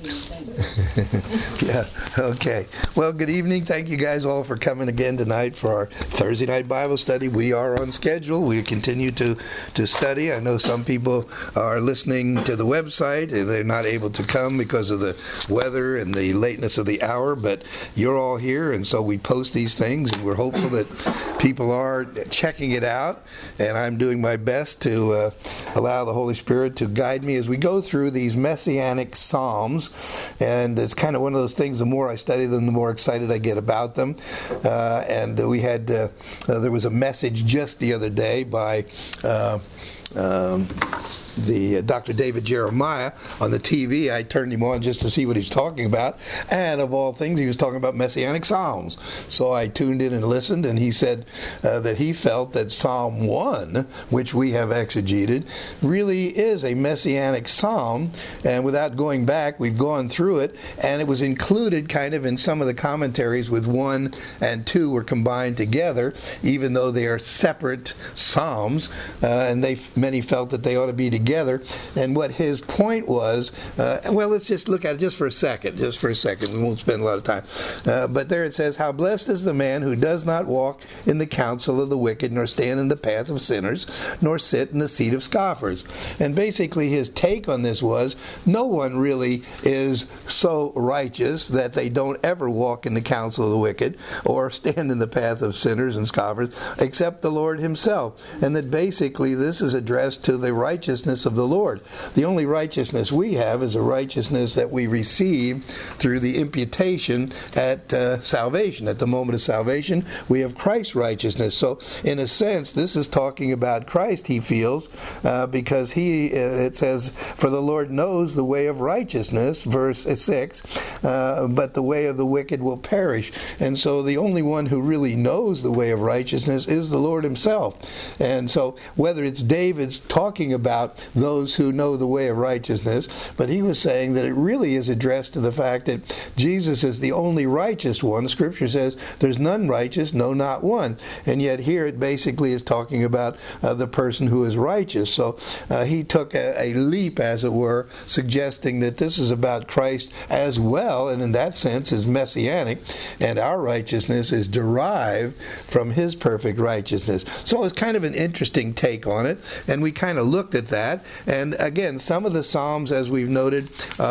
Yeah, okay. Well, good evening. Thank you guys all for coming again tonight for our Thursday night Bible study. We are on schedule. We continue to study. I know some people are listening to the website and they're not able to come because of the weather and the lateness of the hour, but you're all here, and so we post these things, and we're hopeful that people are checking it out, and I'm doing my best to allow the Holy Spirit to guide me as we go through these messianic psalms. And it's kind of one of those things, the more I study them, the more excited I get about them. And we had, there was a message just the other day by the Dr. David Jeremiah on the TV. I turned him on just to see what he's talking about, and of all things, he was talking about Messianic Psalms. So I tuned in and listened, and he said that he felt that Psalm 1, which we have exegeted, really is a Messianic Psalm, and without going back, we've gone through it, and it was included kind of in some of the commentaries with 1 and 2 were combined together, even though they are separate Psalms, and many felt that they ought to be together. And what his point was, well, let's just look at it just for a second. We won't spend a lot of time. But there it says, "How blessed is the man who does not walk in the counsel of the wicked, nor stand in the path of sinners, nor sit in the seat of scoffers." And basically his take on this was, no one really is so righteous that they don't ever walk in the counsel of the wicked or stand in the path of sinners and scoffers, except the Lord himself. And that basically this is addressed to the righteousness of the Lord. The only righteousness we have is a righteousness that we receive through the imputation at salvation. At the moment of salvation, we have Christ's righteousness. So, in a sense, this is talking about Christ, he feels, because it says, "For the Lord knows the way of righteousness," verse 6, "but the way of the wicked will perish." And so the only one who really knows the way of righteousness is the Lord himself. And so whether it's David's talking about those who know the way of righteousness, but he was saying that it really is addressed to the fact that Jesus is the only righteous one. Scripture says there's none righteous, no, not one. And yet here it basically is talking about the person who is righteous. So he took a leap, as it were, suggesting that this is about Christ as well, and in that sense is messianic, and our righteousness is derived from his perfect righteousness. So it's kind of an interesting take on it, and we kind of looked at that. And again, some of the Psalms, as we've noted,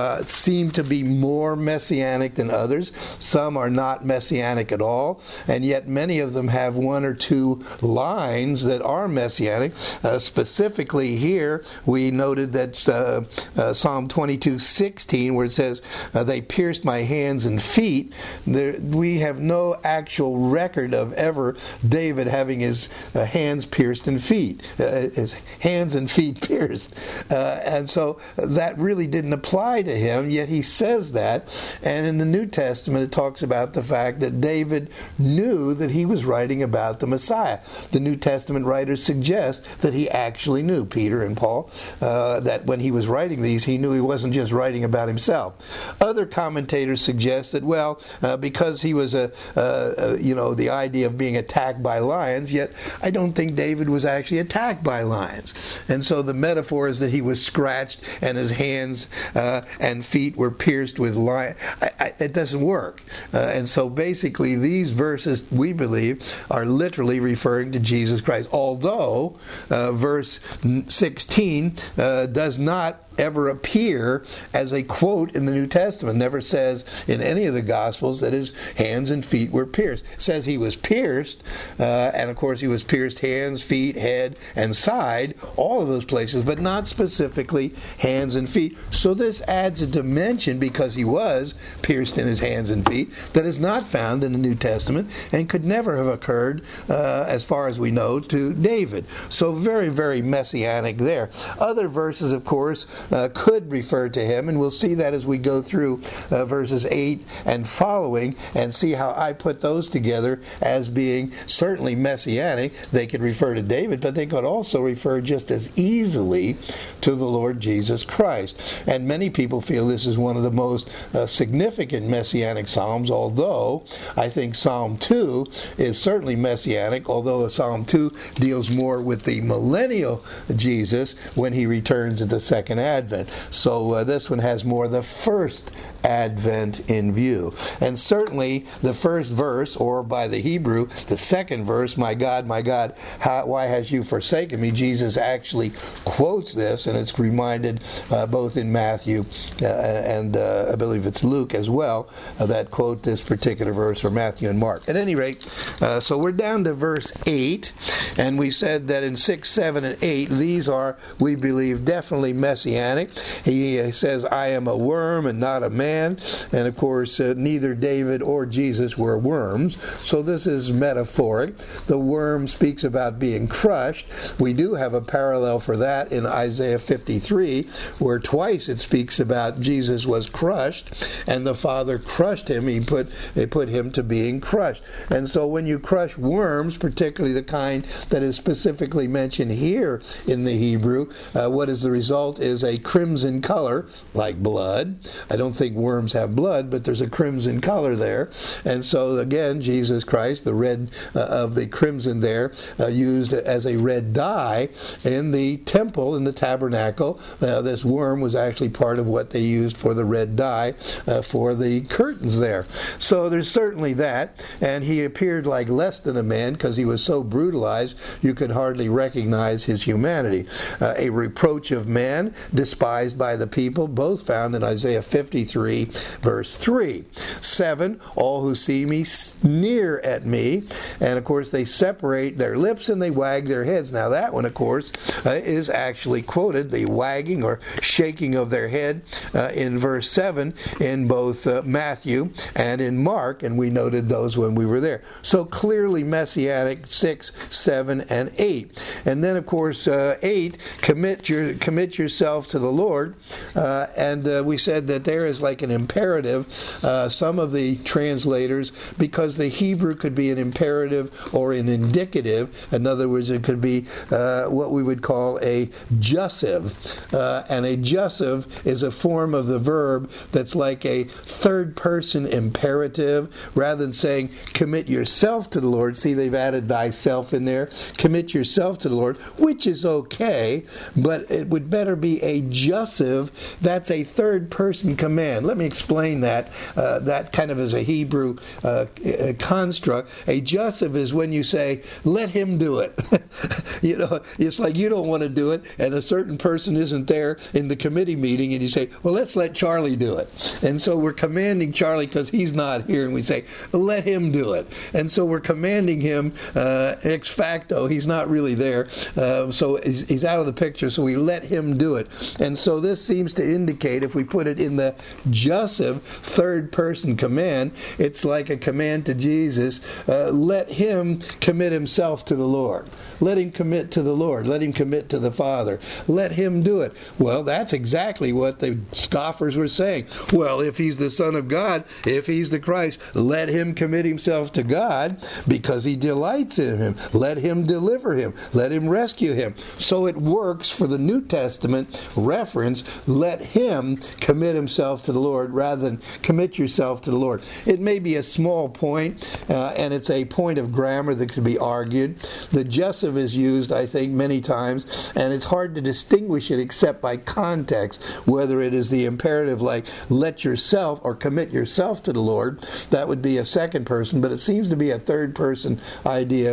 seem to be more messianic than others. Some are not messianic at all, and yet many of them have 1 or 2 lines that are messianic. Specifically here, we noted that Psalm 22:16, where it says, "They pierced my hands and feet." We have no actual record of ever David having his hands pierced and feet, his hands and feet pierced. And so that really didn't apply to him, yet he says that. And in the New Testament, it talks about the fact that David knew that he was writing about the Messiah. The New Testament writers suggest that he actually knew, Peter and Paul, that when he was writing these, he knew he wasn't just writing about himself. Other commentators suggest that, well, because he was the idea of being attacked by lions, yet I don't think David was actually attacked by lions. And so the metaphor is that he was scratched and his hands and feet were pierced with lions. It doesn't work. And so basically these verses, we believe, are literally referring to Jesus Christ. Although verse 16 does not ever appear as a quote in the New Testament. Never says in any of the Gospels that his hands and feet were pierced. It says he was pierced, and of course he was pierced hands, feet, head, and side, all of those places, but not specifically hands and feet. So this adds a dimension, because he was pierced in his hands and feet, that is not found in the New Testament and could never have occurred, as far as we know, to David. So very, very messianic there. Other verses, of course, could refer to him, and we'll see that as we go through verses 8 and following, and see how I put those together as being certainly messianic. They could refer to David, but they could also refer just as easily to the Lord Jesus Christ. And many people feel this is one of the most significant messianic psalms, although I think Psalm 2 is certainly messianic, although Psalm 2 deals more with the millennial Jesus when he returns at the second advent. advent. So this one has more the first advent in view. And certainly the first verse, or by the Hebrew, the second verse, my God, why has you forsaken me? Jesus actually quotes this, and it's reminded both in Matthew and I believe it's Luke as well, that quote this particular verse, or Matthew and Mark. At any rate, so we're down to verse 8, and we said that in 6, 7, and 8, these are, we believe, definitely messianic. He says, I am a worm and not a man. And of course, neither David or Jesus were worms. So this is metaphoric. The worm speaks about being crushed. We do have a parallel for that in Isaiah 53, where twice it speaks about Jesus was crushed, and the Father crushed him. He put him to being crushed. And so when you crush worms, particularly the kind that is specifically mentioned here in the Hebrew, what is the result is a crimson color, like blood. I don't think worms have blood, but there's a crimson color there. And so again, Jesus Christ, the red of the crimson there, used as a red dye in the temple, in the tabernacle. This worm was actually part of what they used for the red dye for the curtains there. So there's certainly that. And he appeared like less than a man because he was so brutalized you could hardly recognize his humanity. A reproach of man, despised by the people, both found in Isaiah 53, verse 3. 7, all who see me sneer at me. And of course they separate their lips and they wag their heads. Now that one, of course, is actually quoted, the wagging or shaking of their head, in verse 7 in both Matthew and in Mark, and we noted those when we were there. So clearly messianic, 6, 7, and 8. And then of course 8, commit yourself to the Lord, and we said that there is like an imperative. Some of the translators, because the Hebrew could be an imperative or an indicative, in other words, it could be what we would call a jussive, and a jussive is a form of the verb that's like a third person imperative. Rather than saying commit yourself to the Lord, see, they've added thyself in there, commit yourself to the Lord, which is okay, but it would better be a jussive. That's a third person command. Let me explain that. That kind of is a Hebrew construct. A jussive is when you say, let him do it. You know, it's like you don't want to do it, and a certain person isn't there in the committee meeting, and you say, well, let's let Charlie do it. And so we're commanding Charlie because he's not here, and we say, let him do it. And so we're commanding him ex facto. He's not really there, so he's out of the picture, so we let him do it. And so this seems to indicate, if we put it in the jussive, third person command, it's like a command to Jesus, let him commit himself to the Lord. Let him commit to the Lord. Let him commit to the Father. Let him do it. Well, that's exactly what the scoffers were saying. Well, if he's the Son of God, if he's the Christ, let him commit himself to God because he delights in him. Let him deliver him. Let him rescue him. So it works for the New Testament reference, let him commit himself to the Lord rather than commit yourself to the Lord. It may be a small point, and it's a point of grammar that could be argued. The jussive is used, I think, many times, and it's hard to distinguish it except by context, whether it is the imperative like let yourself or commit yourself to the Lord. That would be a second person, but it seems to be a third person idea.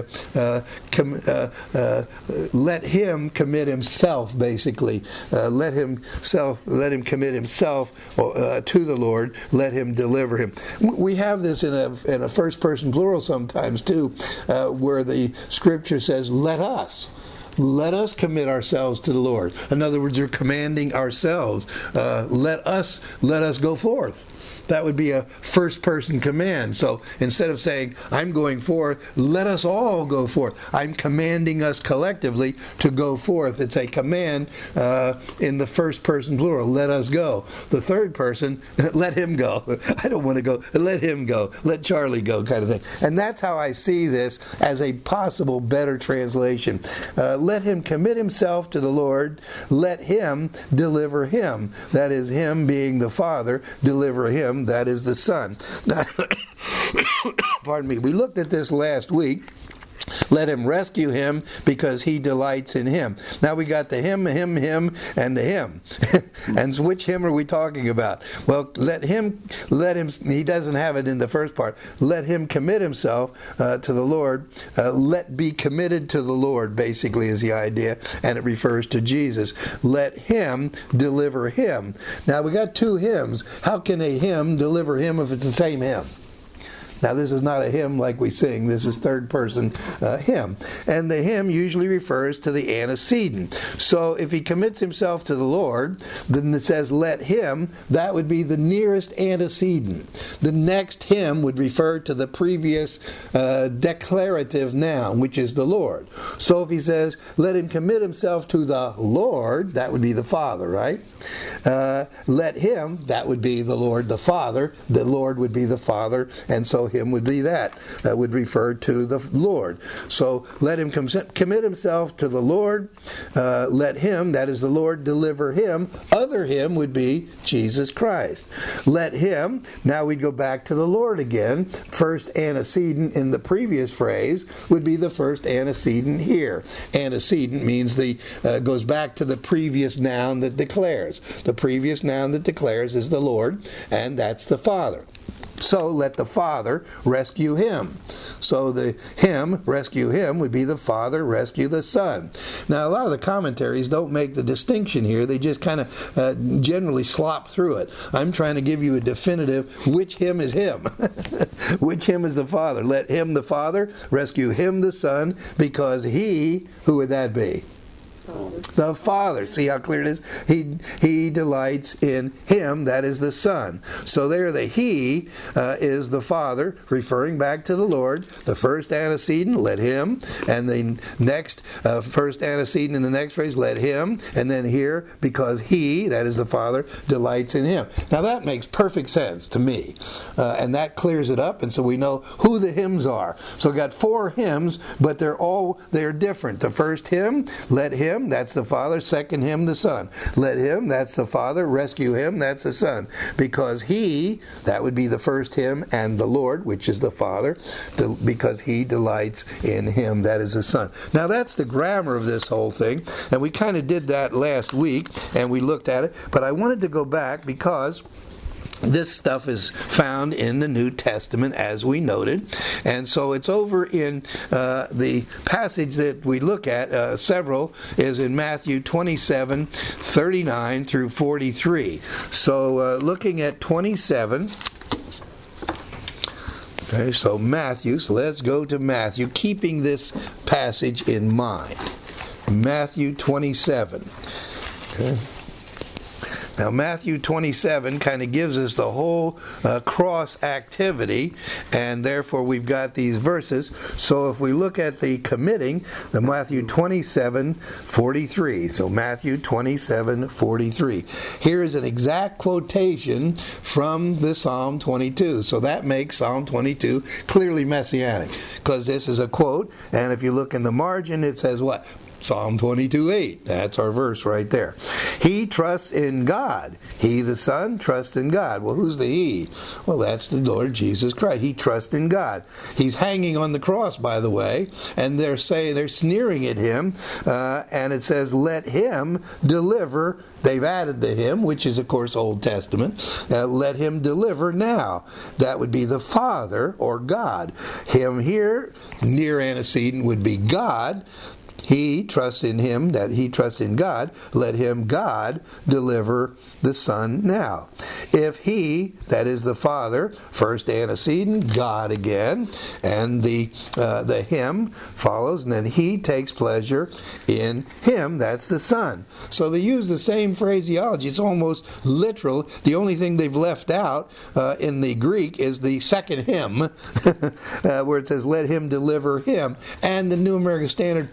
Let him commit himself, basically. Let him commit himself to the Lord. Let him deliver him. We have this in a first person plural sometimes too, where the Scripture says, let us commit ourselves to the Lord. In other words, we're commanding ourselves. Let us go forth. That would be a first-person command. So instead of saying, I'm going forth, let us all go forth. I'm commanding us collectively to go forth. It's a command in the first-person plural. Let us go. The third person, let him go. I don't want to go. Let him go. Let Charlie go, kind of thing. And that's how I see this as a possible better translation. Let him commit himself to the Lord. Let him deliver him. That is, him being the Father, deliver him. That is the Son. Pardon me. We looked at this last week, Let him rescue him because he delights in him. Now we got the him, and the him. And which him are we talking about? Well, let him, he doesn't have it in the first part. Let him commit himself to the Lord. Let be committed to the Lord, basically, is the idea. And it refers to Jesus. Let him deliver him. Now we got two hymns. How can a hymn deliver him if it's the same hymn? Now, this is not a hymn like we sing. This is third-person hymn. And the hymn usually refers to the antecedent. So if he commits himself to the Lord, then it says, let him, that would be the nearest antecedent. The next hymn would refer to the previous declarative noun, which is the Lord. So if he says, let him commit himself to the Lord, that would be the Father, right? Let him, that would be the Lord the Father. The Lord would be the Father, and so him would be that would refer to the Lord. So let him commit himself to the Lord. Let him, that is the Lord, deliver him. Other him would be Jesus Christ. Let him, now we'd go back to the Lord again. First antecedent in the previous phrase would be the first antecedent here. Antecedent means goes back to the previous noun that declares. The previous noun that declares is the Lord, and that's the Father. So let the Father rescue him. So the him, rescue him, would be the Father, rescue the Son. Now a lot of the commentaries don't make the distinction here. They just kind of generally slop through it. I'm trying to give you a definitive which him is him. Which him is the Father. Let him, the Father, rescue him, the Son, because he, who would that be? The Father. See how clear it is? He delights in him, that is the Son. So there the he is the Father, referring back to the Lord. The first antecedent, let him. And the next, first antecedent in the next phrase, let him. And then here, because he, that is the Father, delights in him. Now that makes perfect sense to me. And that clears it up, and so we know who the hymns are. So we've got four hymns, but they're different. The first hymn, let him, that's the Father. Second hymn, the Son. Let him, that's the Father. Rescue him, that's the Son. Because he, that would be the first hymn, and the Lord, which is the Father, because he delights in him, that is the Son. Now that's the grammar of this whole thing, and we kind of did that last week, and we looked at it, but I wanted to go back because this stuff is found in the New Testament, as we noted. And so it's over in the passage that we look at, several, is in Matthew 27, 39 through 43. So looking at 27... Okay, so Matthew, so let's go to Matthew, keeping this passage in mind. Matthew 27. Okay. Now Matthew 27 kind of gives us the whole cross activity, and therefore we've got these verses. So if we look at the committing, the Matthew 27, 43. So Matthew 27, 43. Here is an exact quotation from the Psalm 22. So that makes Psalm 22 clearly messianic, because this is a quote, and if you look in the margin it says what? Psalm 22:8. That's our verse right there. He trusts in God. He, the Son, trusts in God. Well, who's the He? Well, that's the Lord Jesus Christ. He trusts in God. He's hanging on the cross, by the way, and they're sneering at him, and it says, let him deliver. They've added the him, which is, of course, Old Testament. Let him deliver now. That would be the Father, or God. Him here, near antecedent, would be God. He trusts in him, that he trusts in God. Let him, God, deliver the Son now. If he, that is the Father, first antecedent, God again, and the him follows, and then he takes pleasure in him, that's the Son. So they use the same phraseology. It's almost literal. The only thing they've left out in the Greek is the second him, where it says, let him deliver him. And the New American Standard puts it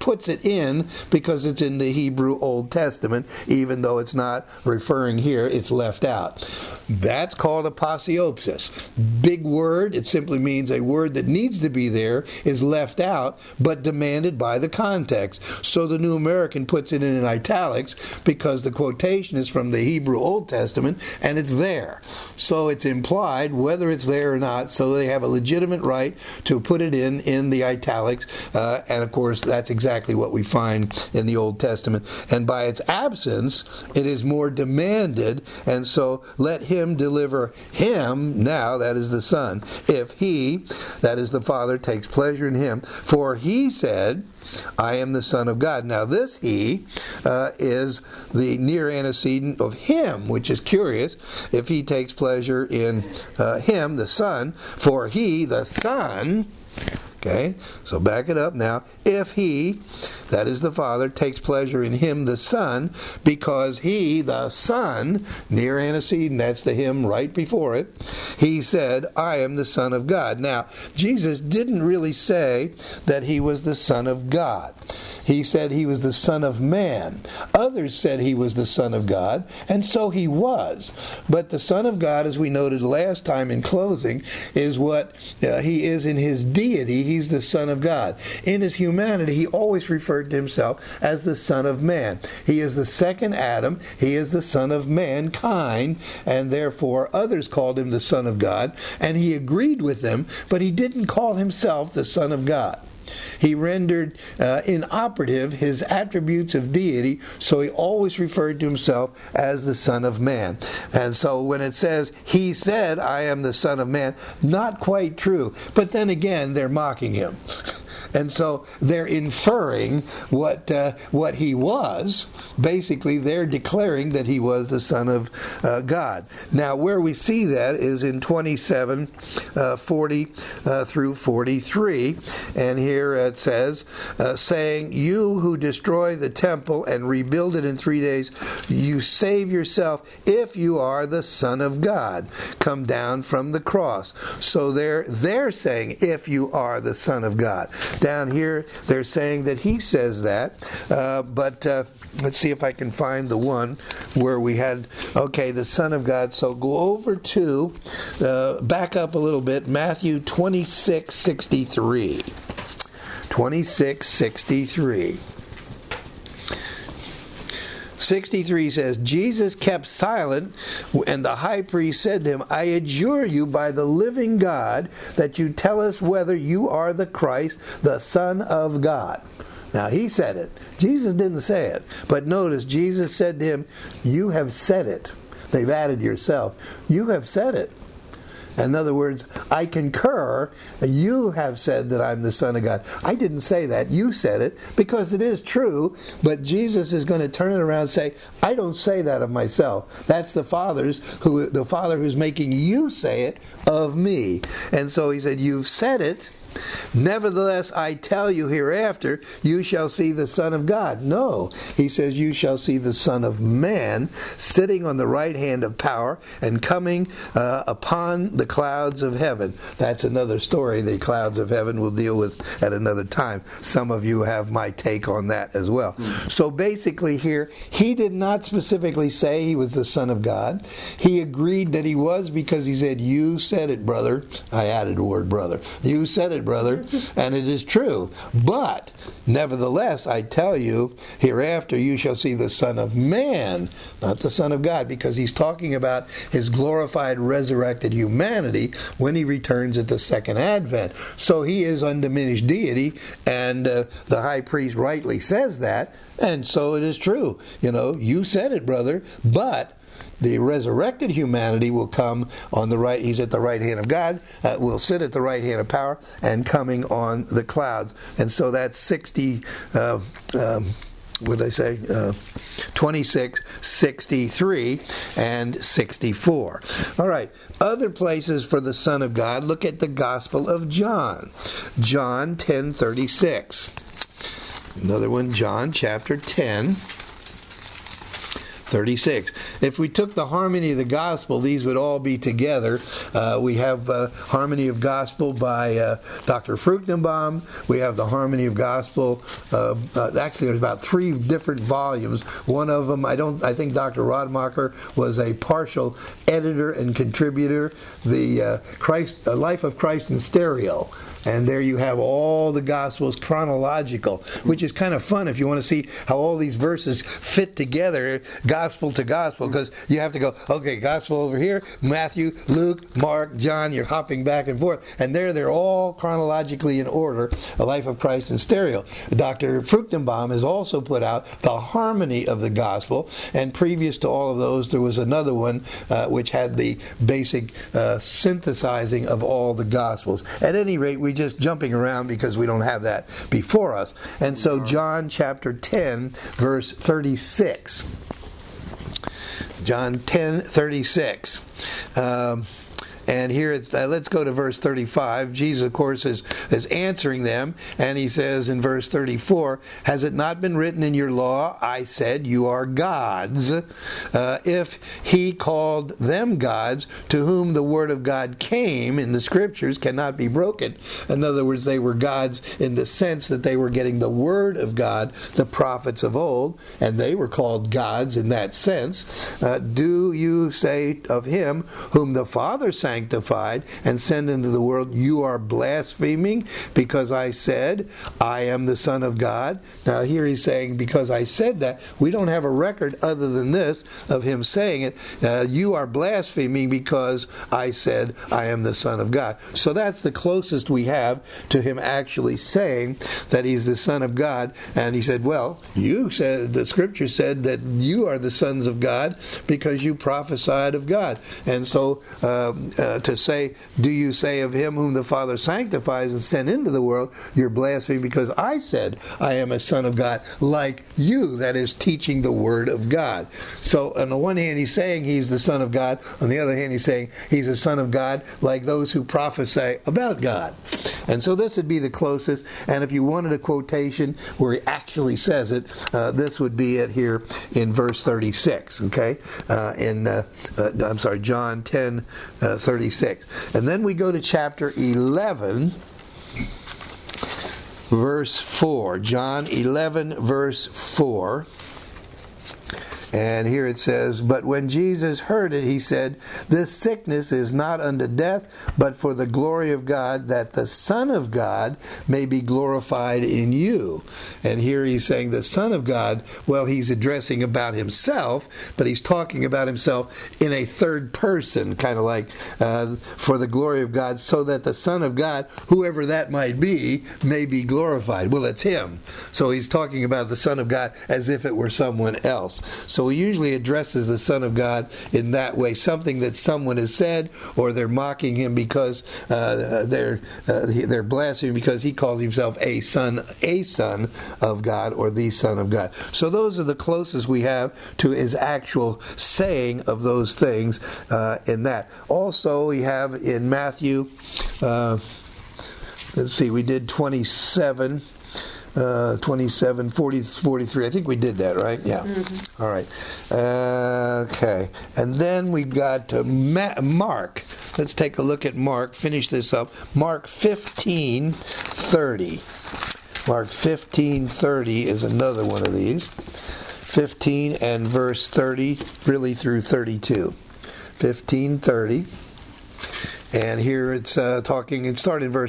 it in because it's in the Hebrew Old Testament, even though it's not referring here, it's left out. That's called aposiopesis. Big word. It simply means a word that needs to be there is left out, but demanded by the context. So the New American puts it in italics because the quotation is from the Hebrew Old Testament, and it's there. So it's implied whether it's there or not, so they have a legitimate right to put it in the italics, and of course that's exactly what we find in the Old Testament. And by its absence, it is more demanded, and so let him deliver him, now that is the Son, if he, that is the Father, takes pleasure in him. For he said, I am the Son of God. Now this he is the near antecedent of him, which is curious. If he takes pleasure in him, the Son, for he, the Son, okay, so back it up now. If he, that is the Father, takes pleasure in him, the Son, because he, the Son, near antecedent, that's the him right before it, he said, I am the Son of God. Now, Jesus didn't really say that he was the Son of God. He said he was the Son of Man. Others said he was the Son of God, and so he was. But the Son of God, as we noted last time in closing, is what he is in his deity. He's the Son of God. In his humanity, he always referred to himself as the Son of Man. He is the second Adam. He is the Son of mankind, and therefore others called him the Son of God, and he agreed with them, but he didn't call himself the Son of God. He rendered inoperative his attributes of deity, so he always referred to himself as the Son of Man. And so when it says, he said, I am the Son of Man, not quite true. But then again, they're mocking him. And so they're inferring what he was. Basically, they're declaring that he was the Son of God. Now, where we see that is in 27, 40 through 43. And here it says, saying, you who destroy the temple and rebuild it in 3 days, you save yourself if you are the Son of God. Come down from the cross. So they're saying, if you are the Son of God. Down here, they're saying that he says that, but let's see if I can find the one where we had, okay, the Son of God. So go over to, back up a little bit, Matthew 26:63. 26:63. 63 says, Jesus kept silent, and the high priest said to him, I adjure you by the living God that you tell us whether you are the Christ, the Son of God. Now, he said it. Jesus didn't say it. But notice, Jesus said to him, you have said it. They've added yourself. You have said it. In other words, I concur, you have said that I'm the Son of God. I didn't say that, you said it, because it is true, but Jesus is going to turn it around and say, I don't say that of myself. That's the Father who's making you say it of me. And so he said, you've said it. Nevertheless, I tell you hereafter, you shall see the Son of God. No, he says, you shall see the Son of Man sitting on the right hand of power and coming upon the clouds of heaven. That's another story the clouds of heaven we'll deal with at another time. Some of you have my take on that as well. So basically here, he did not specifically say he was the Son of God. He agreed that he was because he said, you said it, brother. I added the word brother. You said it, brother, and it is true. But, nevertheless, I tell you, hereafter you shall see the Son of Man, not the Son of God, because he's talking about his glorified, resurrected humanity when he returns at the second advent. So he is undiminished deity, and the high priest rightly says that, and so it is true. You know, you said it, brother, but the resurrected humanity will come on the right. He's at the right hand of God, will sit at the right hand of power, and coming on the clouds. And so that's 26, 63, and 64. All right. Other places for the Son of God. Look at the Gospel of John. John 10:36. Another one, John chapter 10. 36. If we took the harmony of the gospel, these would all be together. We have Harmony of Gospel by Dr. Fruchtenbaum. We have the Harmony of Gospel. Actually, there's about 3 different volumes. One of them, I think Dr. Rodmacher was a partial editor and contributor. The Life of Christ in Stereo. And there you have all the Gospels chronological, which is kind of fun if you want to see how all these verses fit together, Gospel to Gospel, because you have to go, okay, Gospel over here, Matthew, Luke, Mark, John, you're hopping back and forth. And there they're all chronologically in order, A Life of Christ in Stereo. Dr. Fruchtenbaum has also put out the Harmony of the Gospel, and previous to all of those, there was another one which had the basic synthesizing of all the Gospels. At any rate, we just jumping around because we don't have that before us. And so John chapter 10, verse 36. John 10:36. And here, let's go to verse 35. Jesus, of course, is answering them, and he says in verse 34, "Has it not been written in your law, I said, you are gods? If he called them gods, to whom the word of God came in the Scriptures cannot be broken." In other words, they were gods in the sense that they were getting the word of God, the prophets of old, and they were called gods in that sense. "Do you say of him whom the Father sanctified and sent into the world, you are blaspheming because I said, I am the Son of God?" Now here he's saying, because I said that, we don't have a record other than this of him saying it. You are blaspheming because I said, I am the Son of God. So that's the closest we have to him actually saying that he's the Son of God. And he said, well, you said, the Scripture said that you are the sons of God because you prophesied of God. And so to say, do you say of him whom the Father sanctifies and sent into the world, you're blaspheming because I said I am a son of God, like you, that is teaching the word of God. So on the one hand he's saying he's the Son of God, on the other hand he's saying he's a son of God like those who prophesy about God. And so this would be the closest, and if you wanted a quotation where he actually says it, this would be it here in verse 36, okay? John 10, 36. And then we go to chapter 11, verse 4. John 11, verse 4. And here it says, "But when Jesus heard it, he said, This sickness is not unto death, but for the glory of God, that the Son of God may be glorified in you." And here he's saying the Son of God, well, he's addressing about himself, but he's talking about himself in a third person, kind of like for the glory of God, so that the Son of God, whoever that might be, may be glorified. Well, it's him. So he's talking about the Son of God as if it were someone else. So he usually addresses the Son of God in that way, something that someone has said, or they're mocking him because they're blaspheming because he calls himself a son of God, or the Son of God. So those are the closest we have to his actual saying of those things in that. Also, we have in Matthew, let's see, we did 27, 27, 40, 43. I think we did that, right? Yeah. Mm-hmm. All right. Okay. And then we've got Mark. Let's take a look at Mark. Finish this up. Mark 15:30. Mark 15:30 is another one of these. 15 and verse 30, really through 32. 15:30. And here it's talking, it started in verse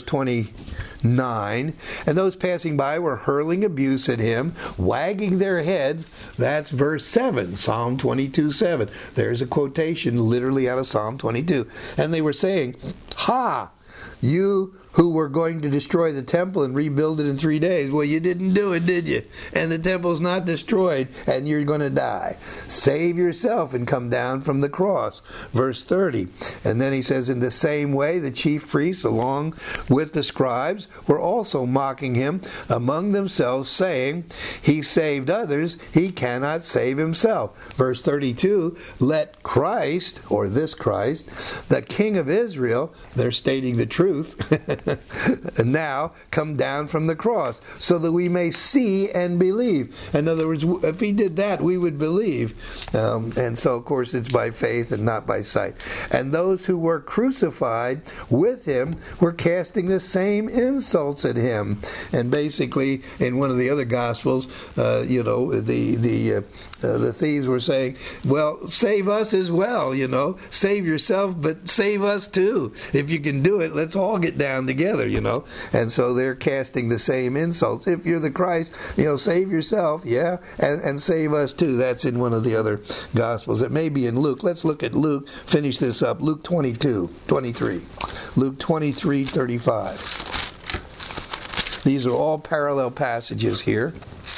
29. "And those passing by were hurling abuse at him, wagging their heads." That's verse 7, Psalm 22:7. There's a quotation literally out of Psalm 22. "And they were saying, Ha! You who were going to destroy the temple and rebuild it in 3 days. Well, you didn't do it, did you? And the temple's not destroyed, and you're going to die. Save yourself and come down from the cross." Verse 30. And then he says, "In the same way, the chief priests, along with the scribes, were also mocking him among themselves, saying, He saved others, he cannot save himself." Verse 32, "Let Christ," or this Christ, "the King of Israel," they're stating the truth, and now come down from the cross, so that we may see and believe. In other words, if he did that, we would believe. And so, of course, it's by faith and not by sight. And those who were crucified with him were casting the same insults at him. And basically, in one of the other Gospels, the thieves were saying, well, save us as well, save yourself, but save us too. If you can do it, let's all get down together, And so they're casting the same insults. If you're the Christ, save yourself, yeah, and save us too. That's in one of the other Gospels. It may be in Luke. Let's look at Luke, finish this up. Luke 23. Luke 23:35. These are all parallel passages here.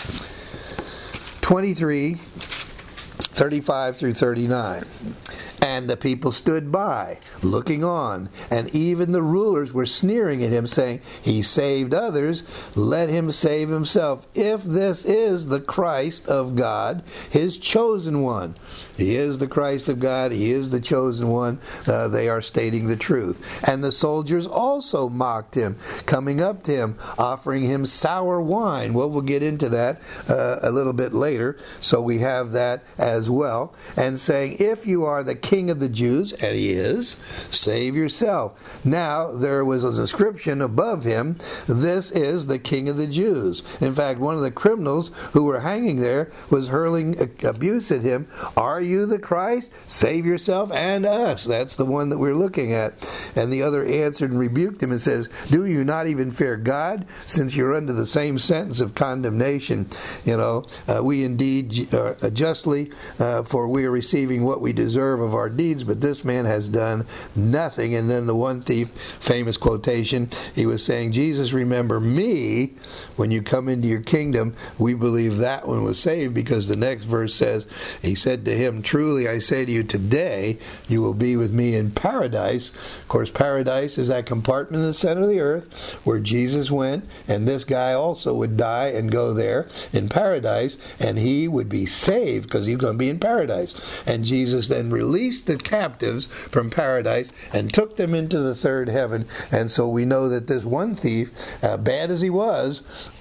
23:35 through 39. And the people stood by, looking on, and even the rulers were sneering at him, saying, he saved others, let him save himself, if this is the Christ of God, his chosen one. He is the Christ of God, he is the chosen one. They are stating the truth. And the soldiers also mocked him, coming up to him, offering him sour wine. Well, we'll get into that a little bit later, so we have that as well. And saying, if you are the King of the Jews, and he is, save yourself. Now there was an inscription above him, this is the King of the Jews. In fact, one of the criminals who were hanging there was hurling abuse at him. Are you the Christ? Save yourself and us. That's the one that we're looking at. And the other answered and rebuked him and says, do you not even fear God, since you're under the same sentence of condemnation? We indeed justly, for we are receiving what we deserve of our deeds, but this man has done nothing. And then the one thief, famous quotation, he was saying, Jesus, remember me when you come into your kingdom. We believe that one was saved, because the next verse says, he said to him, truly I say to you, today you will be with me in paradise. Of course, paradise is that compartment in the center of the earth where Jesus went, and this guy also would die and go there in paradise, and he would be saved because he's going to be in paradise. And Jesus then released the captives from paradise and took them into the third heaven. And so we know that this one thief, bad as he was,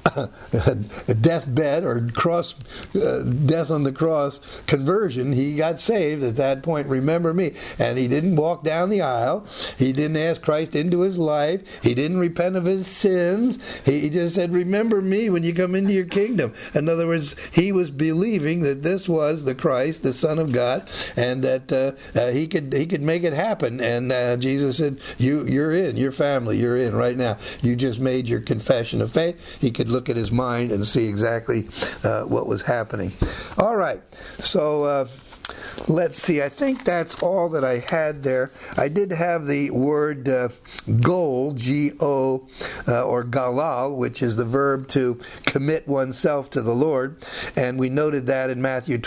a deathbed or death on the cross conversion, he got saved at that point. Remember me. And he didn't walk down the aisle. He didn't ask Christ into his life. He didn't repent of his sins. He just said, remember me when you come into your kingdom. In other words, he was believing that this was the Christ, the Son of God, and that he could make it happen. And Jesus said, you're in, your family, you're in right now. You just made your confession of faith. He could look at his mind and see exactly what was happening. All right, so let's see. I think that's all that I had there. I did have the word gol, G-O, or galal, which is the verb to commit oneself to the Lord. And we noted that in Matthew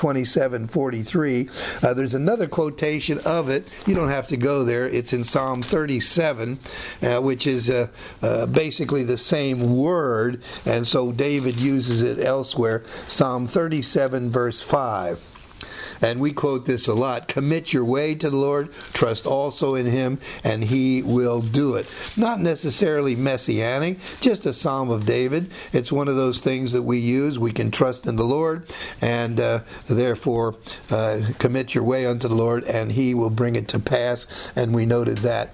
27:43. There's another quotation of it. You don't have to go there. It's in Psalm 37, which is basically the same word. And so David uses it elsewhere. Psalm 37, verse 5. And we quote this a lot. Commit your way to the Lord, trust also in him, and he will do it. Not necessarily messianic, just a Psalm of David. It's one of those things that we use. We can trust in the Lord, and therefore commit your way unto the Lord, and he will bring it to pass. And we noted that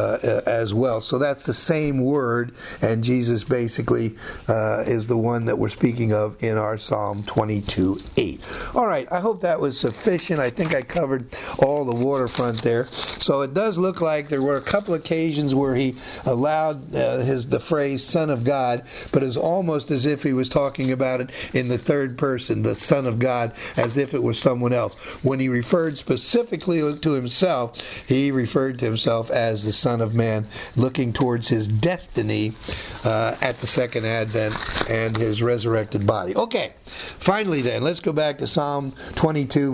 as well. So that's the same word, and Jesus basically is the one that we're speaking of in our Psalm 22:8. All right, I hope that was sufficient. I think I covered all the waterfront there. So it does look like there were a couple occasions where he allowed the phrase Son of God, but it's almost as if he was talking about it in the third person, the Son of God, as if it was someone else. When he referred specifically to himself, he referred to himself as the Son of Man, looking towards his destiny at the second advent and his resurrected body. Okay, finally then, let's go back to Psalm 22,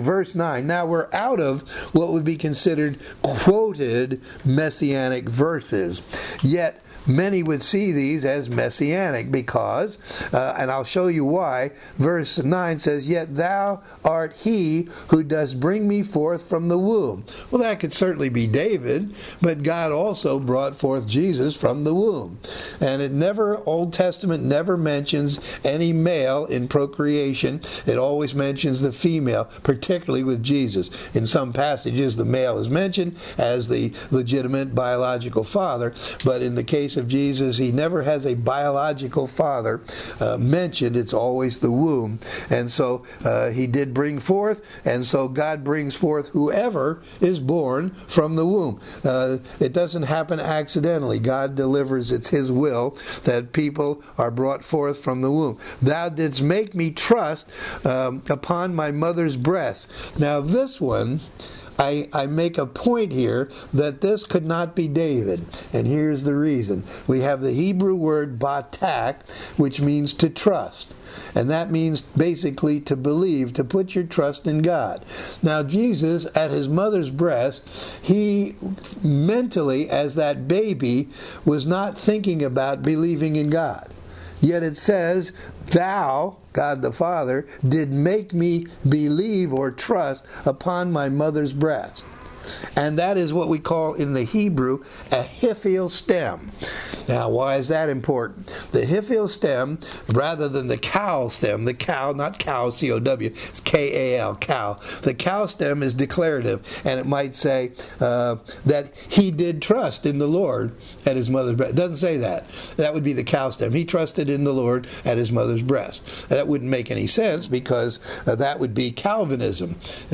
verse 9. Now we're out of what would be considered quoted messianic verses. Yet many would see these as messianic because, and I'll show you why, verse 9 says, "Yet thou art he who does bring me forth from the womb." Well, that could certainly be David, but God also brought forth Jesus from the womb. And Old Testament never mentions any male in procreation. It always mentions the female, particularly with Jesus. In some passages, the male is mentioned as the legitimate biological father, but in the case of Jesus, he never has a biological father mentioned. It's always the womb. And so he did bring forth, and so God brings forth whoever is born from the womb. It doesn't happen accidentally. God delivers. It's his will that people are brought forth from the womb. "Thou didst make me trust upon my mother's breast." Now this one, I make a point here that this could not be David, and here's the reason. We have the Hebrew word batak, which means to trust. And that means basically to believe, to put your trust in God. Now Jesus, at his mother's breast, he mentally, as that baby, was not thinking about believing in God. Yet it says, "Thou," God the Father, "did make me believe or trust upon my mother's breast." And that is what we call in the Hebrew a hiphil stem. Now, why is that important? The hiphil stem, rather than the cow stem, the cow, not cow, C-O-W, it's K-A-L, cow. The cow stem is declarative, and it might say that he did trust in the Lord at his mother's breast. It doesn't say that. That would be the cow stem. He trusted in the Lord at his mother's breast. That wouldn't make any sense because that would be Calvinism,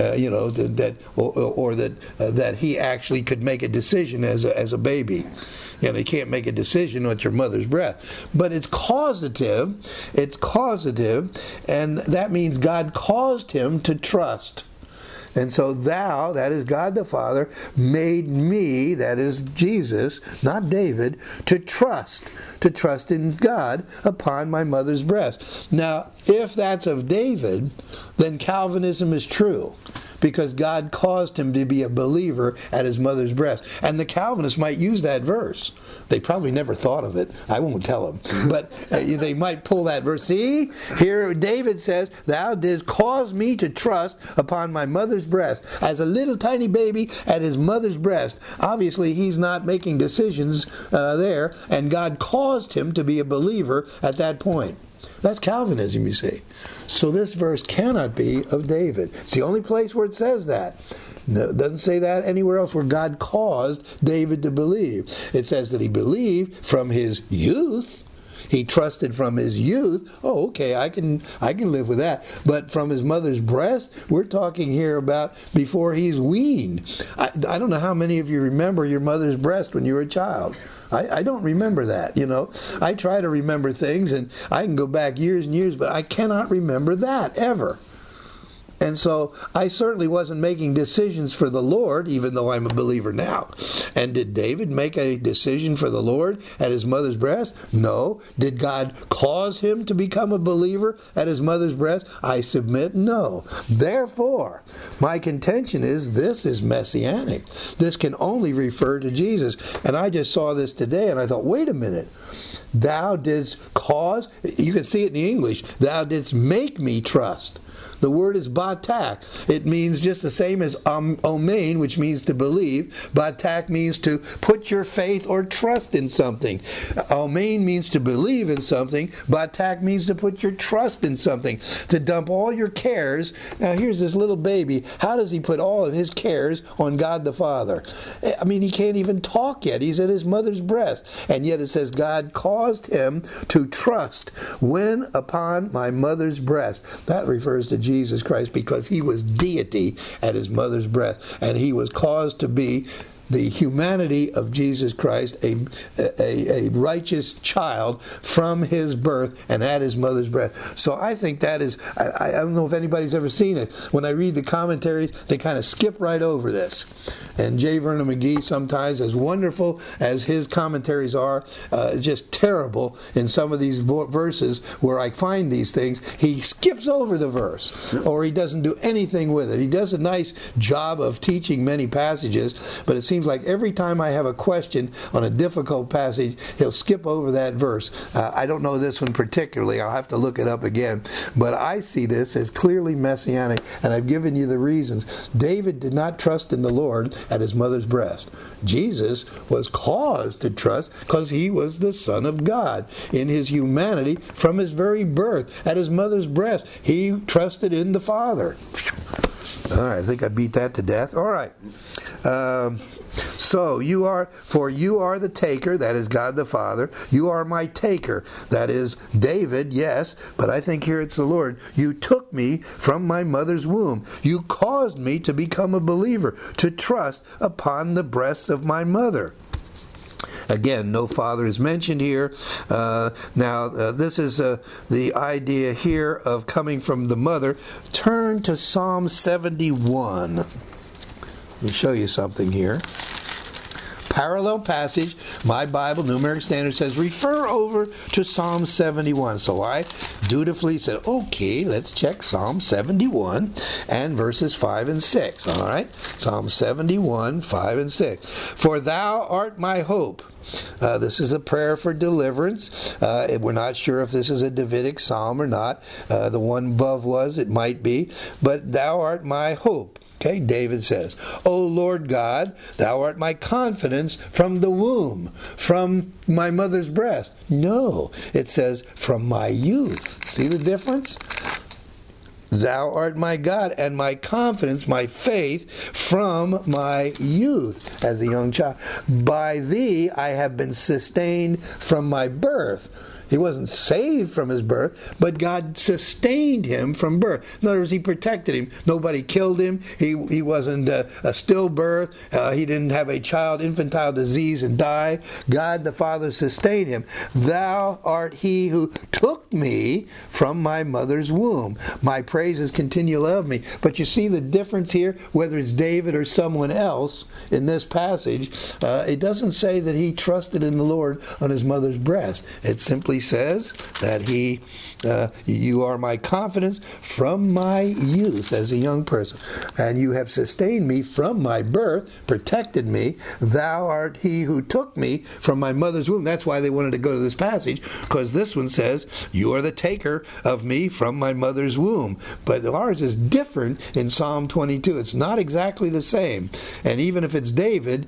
that he actually could make a decision as a baby. You can't make a decision at your mother's breast. But it's causative, and that means God caused him to trust. And so thou, that is God the Father, made me, that is Jesus, not David, to trust in God upon my mother's breast. Now, if that's of David, then Calvinism is true, because God caused him to be a believer at his mother's breast. And the Calvinists might use that verse. They probably never thought of it. I won't tell them. But they might pull that verse. See, here David says, "Thou didst cause me to trust upon my mother's breast." As a little tiny baby at his mother's breast. Obviously, he's not making decisions there. And God caused him to be a believer at that point. That's Calvinism, you see. So this verse cannot be of David. It's the only place where it says that. No, it doesn't say that anywhere else where God caused David to believe. It says that he believed from his youth. He trusted from his youth. Oh, okay, I can live with that. But from his mother's breast, we're talking here about before he's weaned. I don't know how many of you remember your mother's breast when you were a child. I don't remember that, I try to remember things, and I can go back years and years, but I cannot remember that, ever. And so I certainly wasn't making decisions for the Lord, even though I'm a believer now. And did David make a decision for the Lord at his mother's breast? No. Did God cause him to become a believer at his mother's breast? I submit, no. Therefore, my contention is this is messianic. This can only refer to Jesus. And I just saw this today and I thought, wait a minute. Thou didst cause, you can see it in the English, thou didst make me trust. The word is batak. It means just the same as omein, which means to believe. Batak means to put your faith or trust in something. Omein means to believe in something. Batak means to put your trust in something. To dump all your cares. Now here's this little baby. How does he put all of his cares on God the Father? I mean, he can't even talk yet. He's at his mother's breast. And yet it says God caused him to trust when upon my mother's breast. That refers to Jesus Christ, because he was deity at his mother's breast, and he was caused to be the humanity of Jesus Christ, a righteous child from his birth and at his mother's breast. So I think that is, I don't know if anybody's ever seen it. When I read the commentaries, they kind of skip right over this. And J. Vernon McGee, sometimes, as wonderful as his commentaries are, just terrible in some of these verses where I find these things, he skips over the verse, or he doesn't do anything with it. He does a nice job of teaching many passages, but it seems like every time I have a question on a difficult passage, he'll skip over that verse. I don't know this one particularly. I'll have to look it up again. But I see this as clearly messianic, and I've given you the reasons. David did not trust in the Lord at his mother's breast. Jesus was caused to trust because he was the Son of God. In his humanity, from his very birth, at his mother's breast, he trusted in the Father. All right, I think I beat that to death. All right. So you are the taker, that is God the Father. You are my taker, that is David, yes, but I think here it's the Lord. You took me from my mother's womb. You caused me to become a believer, to trust upon the breasts of my mother. Again, no father is mentioned here. This is the idea here of coming from the mother. Turn to Psalm 71. Let me show you something here. Parallel passage. My Bible, New American Standard, says refer over to Psalm 71. So I dutifully said, okay, let's check Psalm 71 and verses 5 and 6. All right? Psalm 71, 5 and 6. For thou art my hope. This is a prayer for deliverance. We're not sure if this is a Davidic psalm or not. The one above was, it might be. But thou art my hope. Okay, David says, O Lord God, thou art my confidence from the womb, from my mother's breast. No, it says from my youth. See the difference? Thou art my God and my confidence, my faith from my youth as a young child. By thee I have been sustained from my birth. He wasn't saved from his birth, but God sustained him from birth. In other words, he protected him. Nobody killed him. He wasn't a stillbirth. He didn't have a infantile disease and die. God the Father sustained him. Thou art he who took me from my mother's womb. My praises continue of me. But you see the difference here, whether it's David or someone else in this passage. It doesn't say that he trusted in the Lord on his mother's breast. It simply says that you are my confidence from my youth as a young person, and you have sustained me from my birth, protected me. Thou art he who took me from my mother's womb. That's why they wanted to go to this passage, because this one says, you are the taker of me from my mother's womb. But ours is different in Psalm 22. It's not exactly the same. And even if it's David,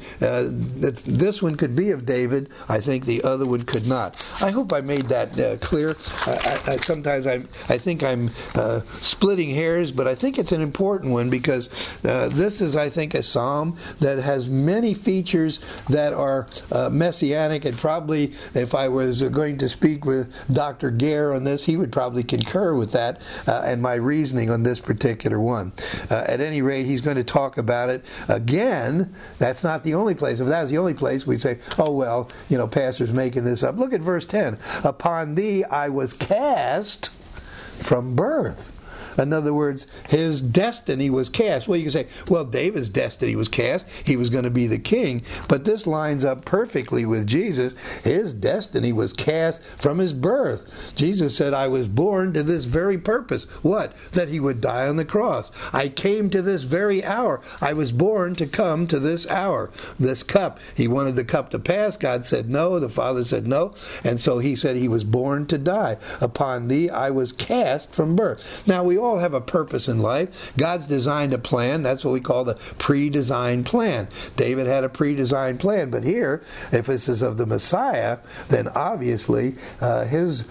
this one could be of David. I think the other one could not. I hope I made that clear. Sometimes I think I'm splitting hairs, but I think it's an important one because this is, I think, a psalm that has many features that are messianic, and probably if I was going to speak with Dr. Gare on this, he would probably concur with that and my reasoning on this particular one. At any rate, he's going to talk about it again. That's not the only place. If that was the only place, we'd say, oh, well, pastor's making this up. Look at verse 10. Upon thee I was cast from birth. In other words, his destiny was cast. Well, you can say, well, David's destiny was cast. He was going to be the king. But this lines up perfectly with Jesus. His destiny was cast from his birth. Jesus said, I was born to this very purpose. What? That he would die on the cross. I came to this very hour. I was born to come to this hour. This cup. He wanted the cup to pass. God said no. The Father said no. And so he said he was born to die. Upon thee I was cast from birth. Now, we all have a purpose in life. God's designed a plan. That's what we call the pre-designed plan. David had a pre-designed plan, but here, if this is of the Messiah, then obviously his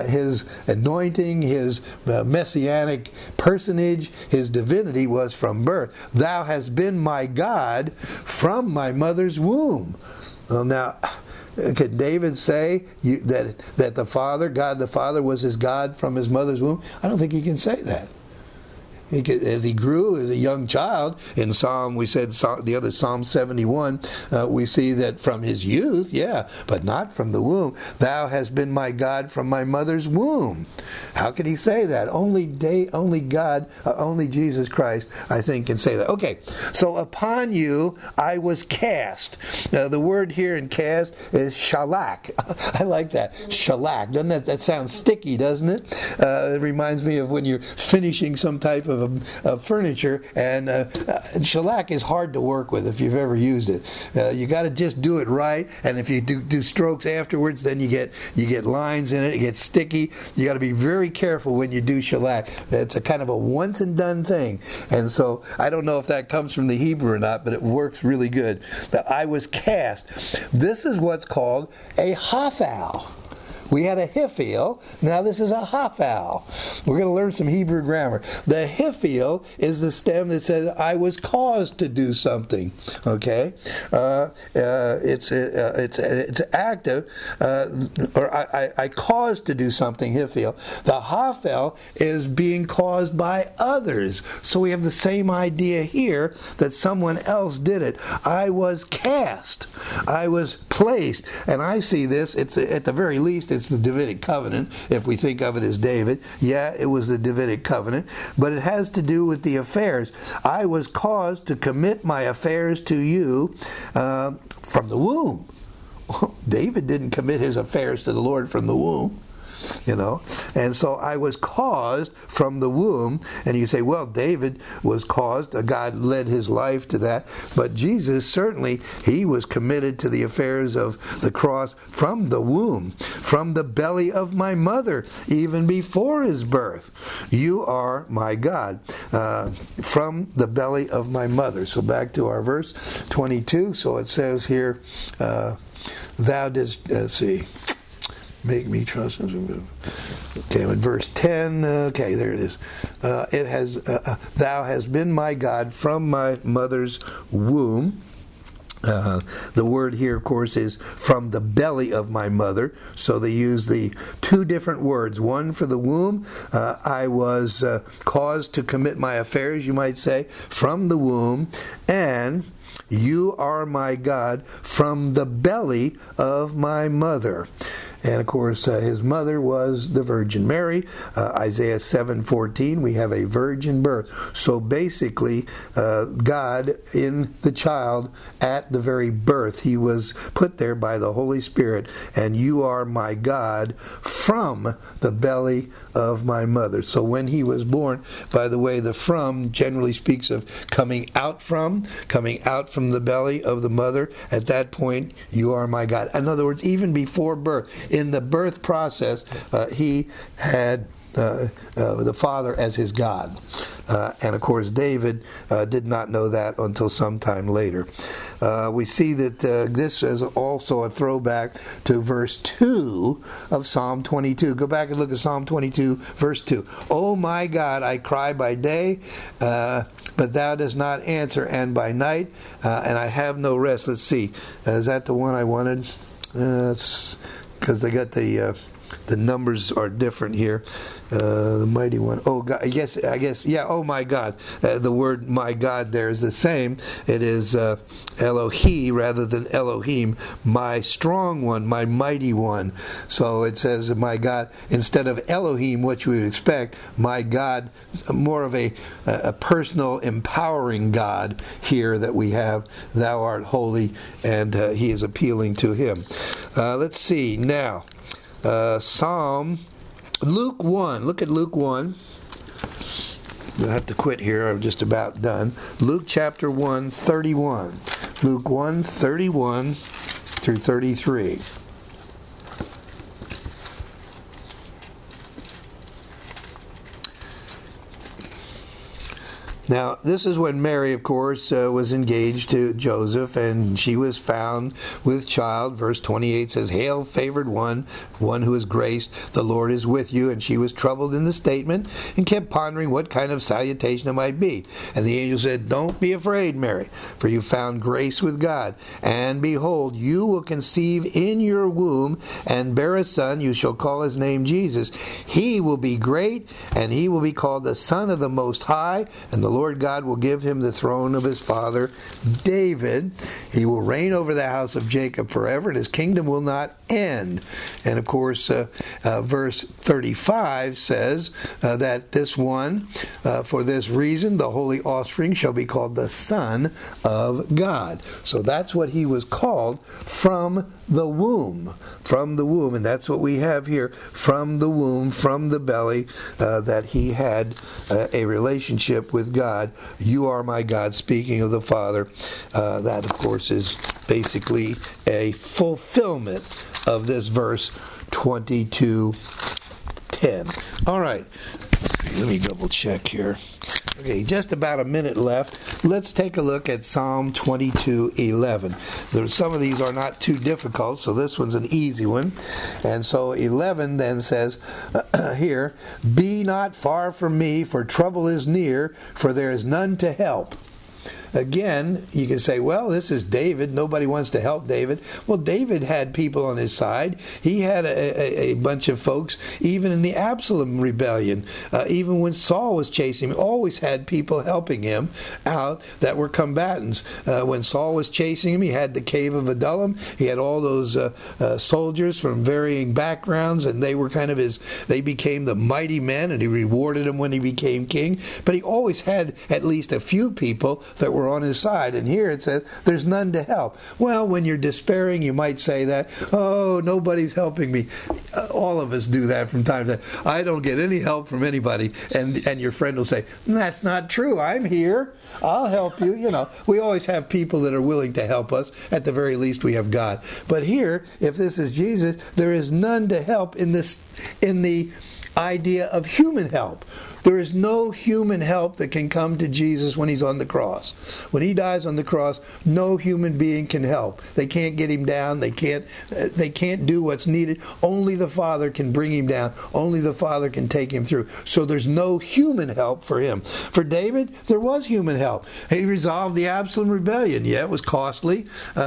anointing, his messianic personage, his divinity was from birth. Thou hast been my God from my mother's womb. Well, now, could David say that the Father, God the Father, was his God from his mother's womb? I don't think he can say that. as he grew as a young child, in Psalm 71, we see that from his youth, but not from the womb. Thou hast been my God from my mother's womb. How can he say that? Only God, only Jesus Christ, I think, can say that. Okay, so upon you I was cast. The word here in cast is shalak. I like that. Shalak. Doesn't that sounds sticky, doesn't it? It reminds me of when you're finishing some type of furniture, and shellac is hard to work with if you've ever used it. You got to just do it right, and if you do strokes afterwards, then you get lines in it. It gets sticky. You got to be very careful when you do shellac. It's a kind of a once and done thing, and so I don't know if that comes from the Hebrew or not, but it works really good. I was cast. This is what's called a hafal. We had a hifil. Now this is a hafal. We're going to learn some Hebrew grammar. The hifil is the stem that says, I was caused to do something. Okay? It's active. Or I caused to do something, hifil. The hafel is being caused by others. So we have the same idea here that someone else did it. I was cast. I was placed. And I see this, it's at the very least, it's the Davidic covenant, if we think of it as David. Yeah, it was the Davidic covenant, but it has to do with the affairs. I was caused to commit my affairs to you from the womb. David didn't commit his affairs to the Lord from the womb. And so I was caused from the womb. And you say, well, David was caused, God led his life to that, but Jesus, certainly, he was committed to the affairs of the cross from the womb, from the belly of my mother, even before his birth. You are my God, from the belly of my mother. So back to our verse 22. So it says here, thou didst, make me trust. Okay, in verse 10. Okay, there it is. Thou hast been my God from my mother's womb. The word here, of course, is from the belly of my mother. So they use the two different words. One for the womb. I was caused to commit my affairs, you might say, from the womb. And you are my God from the belly of my mother. And of course, his mother was the Virgin Mary. Isaiah 7:14, we have a virgin birth. So basically, God in the child at the very birth, he was put there by the Holy Spirit. And you are my God from the belly of my mother. So when he was born, by the way, the from generally speaks of coming out from the belly of the mother. At that point, you are my God. In other words, even before birth, in the birth process, he had the Father as his God. And of course, David did not know that until some time later. We see that this is also a throwback to verse 2 of Psalm 22. Go back and look at Psalm 22, verse 2. Oh my God, I cry by day, but thou dost not answer, and by night, and I have no rest. Let's see. Is that the one I wanted? Because they got the numbers are different here. The mighty one. Oh God, I guess. Yeah. Oh my God. The word "my God" there is the same. It is Elohi rather than Elohim. My strong one, my mighty one. So it says my God instead of Elohim, what you would expect. My God, more of a personal, empowering God here that we have. Thou art holy, and he is appealing to him. Let's see now. Luke 1. Look at Luke 1. I'll have to quit here. I'm just about done. Luke chapter 1, 31. Luke 1, 31 through 33. Now, this is when Mary, of course, was engaged to Joseph, and she was found with child. Verse 28 says, "Hail, favored one who is graced, the Lord is with you." And she was troubled in the statement and kept pondering what kind of salutation it might be. And the angel said, "Don't be afraid, Mary, for you found grace with God. And behold, you will conceive in your womb and bear a son. You shall call his name Jesus. He will be great, and he will be called the Son of the Most High. And the Lord God will give him the throne of his father David. He will reign over the house of Jacob forever, and his kingdom will not end." And of course, verse 35 says that this one, for this reason, the holy offspring shall be called the Son of God. So that's what he was called, from the womb. From the womb. And that's what we have here, from the womb, from the belly, that he had a relationship with God. "You are my God," speaking of the Father. That, of course, is basically a fulfillment of this verse 22:10. All right. Let me double check here. Okay, just about a minute left. Let's take a look at Psalm 22:11. Some of these are not too difficult, so this one's an easy one. And so 11 then says here, "Be not far from me, for trouble is near, for there is none to help." Again, you can say, well, this is David. Nobody wants to help David. Well, David had people on his side. He had a bunch of folks, even in the Absalom rebellion. Even when Saul was chasing him, always had people helping him out that were combatants. When Saul was chasing him, he had the cave of Adullam. He had all those soldiers from varying backgrounds, and they were kind of they became the mighty men, and he rewarded them when he became king. But he always had at least a few people that were on his side. And here it says, there's none to help. Well, when you're despairing, you might say that, oh, nobody's helping me. All of us do that from time to time. I don't get any help from anybody. And your friend will say, that's not true. I'm here. I'll help you. You know, we always have people that are willing to help us. At the very least, we have God. But here, if this is Jesus, there is none to help in the idea of human help. There is no human help that can come to Jesus when he's on the cross. When he dies on the cross, no human being can help. They can't get him down. They can't do what's needed. Only the Father can bring him down. Only the Father can take him through. So there's no human help for him. For David, there was human help. He resolved the Absalom rebellion. Yeah, it was costly.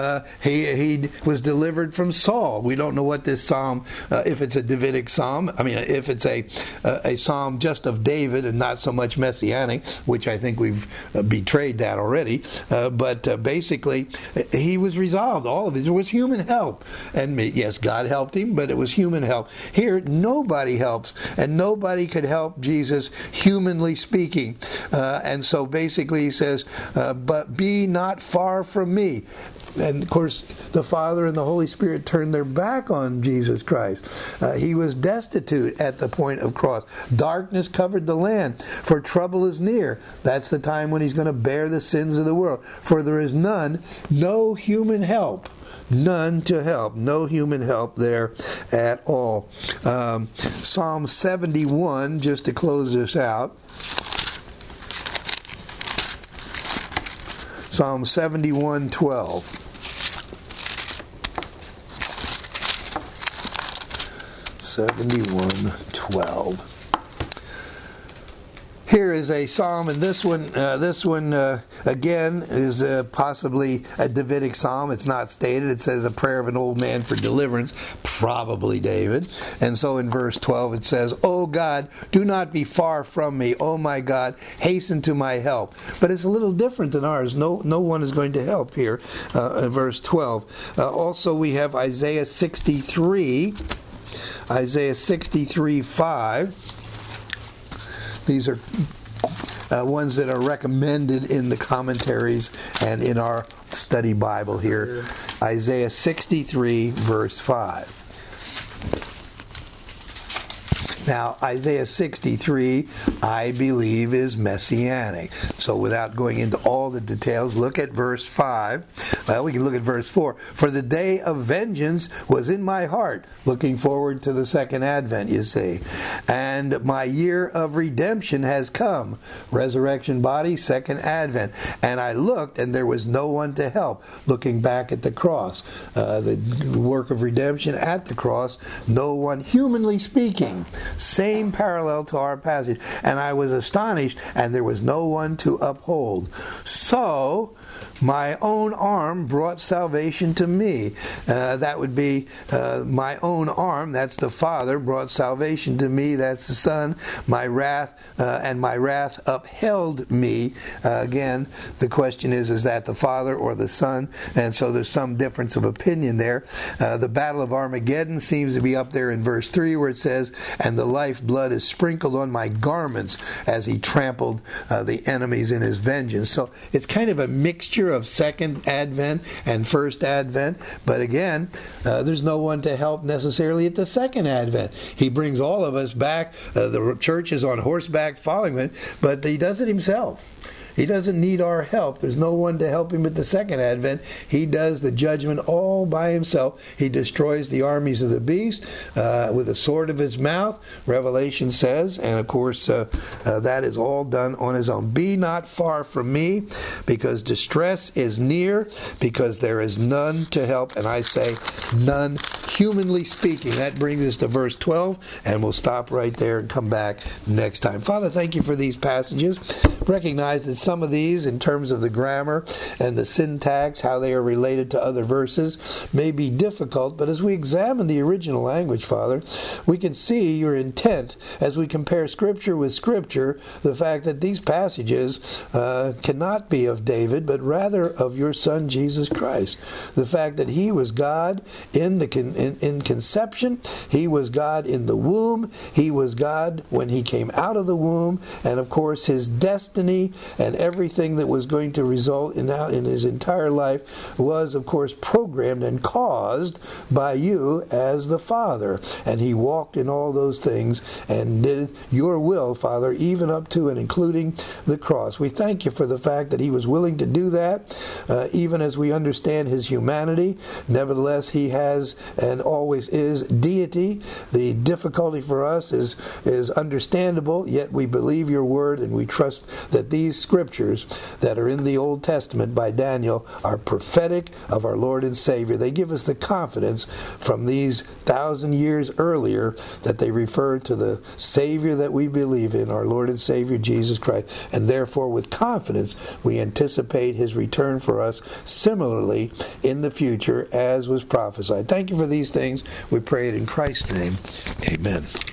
He was delivered from Saul. We don't know what this psalm, if it's a Davidic psalm. I mean, if it's a psalm just of David and not so much messianic, which I think we've betrayed that already. But basically, he was resolved. All of it. There was human help. And yes, God helped him, but it was human help. Here, nobody helps, and nobody could help Jesus, humanly speaking. And so basically he says, but be not far from me. And of course, the Father and the Holy Spirit turned their back on Jesus Christ. He was destitute at the point of cross. Darkness covered the land, for trouble is near. That's the time when he's going to bear the sins of the world. For there is no human help. None to help. No human help there at all. Psalm 71, just to close this out. Psalm 71:12. Here is a psalm, and this one again is possibly a Davidic psalm. It's not stated. It says a prayer of an old man for deliverance, probably David. And so in verse 12 it says, "O God, do not be far from me. O my God, hasten to my help." But it's a little different than ours. No one is going to help here. In verse 12. Also we have Isaiah 63. Isaiah 63:5. These are ones that are recommended in the commentaries and in our study Bible here. Isaiah 63, verse 5. Now, Isaiah 63, I believe, is messianic. So without going into all the details, look at verse 5 Well, we can look at verse 4. For the day of vengeance was in my heart, looking forward to the second advent, you see. And my year of redemption has come. Resurrection body, second advent. And I looked, and there was no one to help. Looking back at the cross, the work of redemption at the cross, no one, humanly speaking. Same parallel to our passage. And I was astonished, and there was no one to uphold. So my own arm brought salvation to me. That would be my own arm, that's the Father, brought salvation to me, that's the Son. My wrath, and my wrath upheld me. Again, the question is that the Father or the Son? And so there's some difference of opinion there. The Battle of Armageddon seems to be up there in verse 3 where it says, and the lifeblood is sprinkled on my garments as he trampled the enemies in his vengeance. So it's kind of a mixture of second advent and first advent, but again, there's no one to help necessarily at the second advent. He brings all of us back. The church is on horseback following him, but he does it himself. He doesn't need our help. There's no one to help him at the second advent. He does the judgment all by himself. He destroys the armies of the beast with the sword of his mouth, Revelation says, and of course that is all done on his own. Be not far from me, because distress is near, because there is none to help, and I say none, humanly speaking. That brings us to verse 12, and we'll stop right there and come back next time. Father, thank you for these passages. Recognize that some of these, in terms of the grammar and the syntax, how they are related to other verses, may be difficult, but as we examine the original language, Father, we can see your intent as we compare Scripture with Scripture, the fact that these passages cannot be of David, but rather of your Son, Jesus Christ. The fact that he was God in conception, he was God in the womb, he was God when he came out of the womb, and of course his destiny and everything that was going to result in his entire life was, of course, programmed and caused by you as the Father. And he walked in all those things and did your will, Father, even up to and including the cross. We thank you for the fact that he was willing to do that, even as we understand his humanity. Nevertheless, he has and always is deity. The difficulty for us is understandable, yet we believe your word, and we trust that these scriptures that are in the Old Testament by Daniel are prophetic of our Lord and Savior. They give us the confidence from these 1,000 years earlier that they refer to the Savior that we believe in, our Lord and Savior Jesus Christ. And therefore, with confidence, we anticipate his return for us similarly in the future as was prophesied. Thank you for these things. We pray it in Christ's name. Amen.